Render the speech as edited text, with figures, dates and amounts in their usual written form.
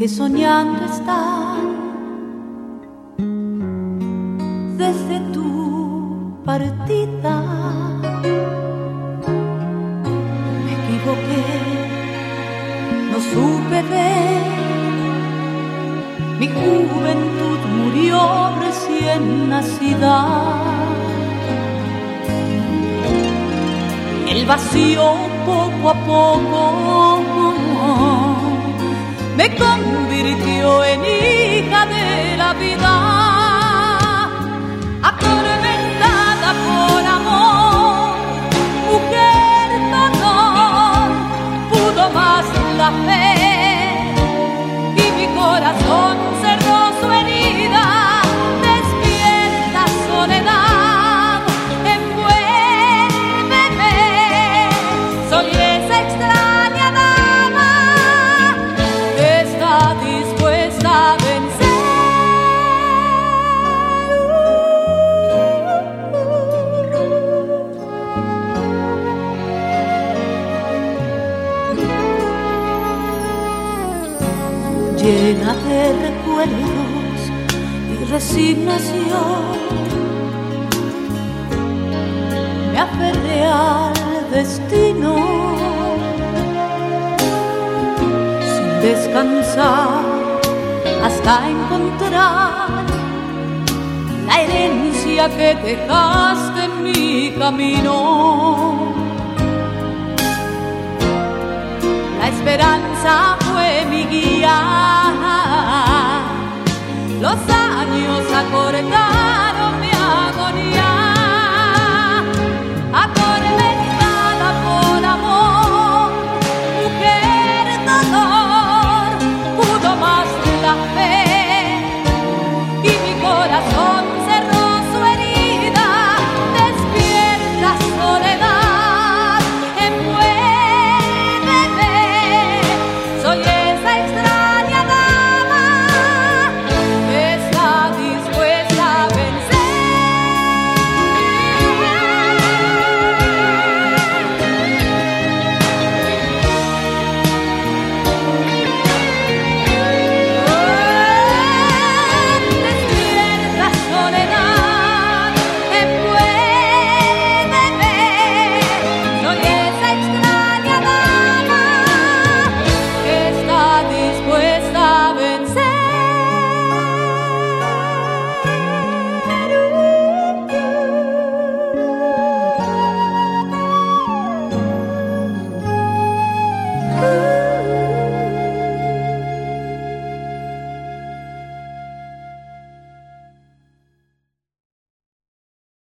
que soñando están desde tu partida. Me equivoqué, no supe ver, mi juventud murió recién nacida. El vacío poco a poco me convirtió en hija de la vida, atormentada por amor, mujer dolor, pudo más la fe y mi corazón cerró su herida. Despierta soledad, envuélveme, soy esa extraña dama que está dispuesta a vencer. Llena de recuerdos y resignación, me aferré al destino sin descansar hasta encontrar la herencia que dejaste en mi camino. La esperanza fue mi guía, los años acortaron